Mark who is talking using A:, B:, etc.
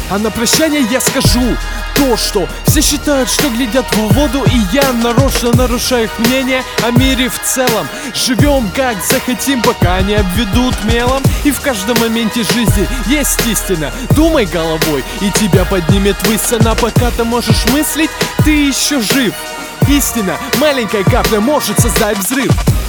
A: А на прощание я скажу то, что все считают, что глядят в воду, и я нарочно нарушаю их мнение о мире в целом. Живем как захотим, пока не обведут мелом. И в каждом моменте жизни есть истина. Думай головой, и тебя поднимет ввысь она. Пока ты можешь мыслить, ты еще жив. Истина, маленькая капля может создать взрыв.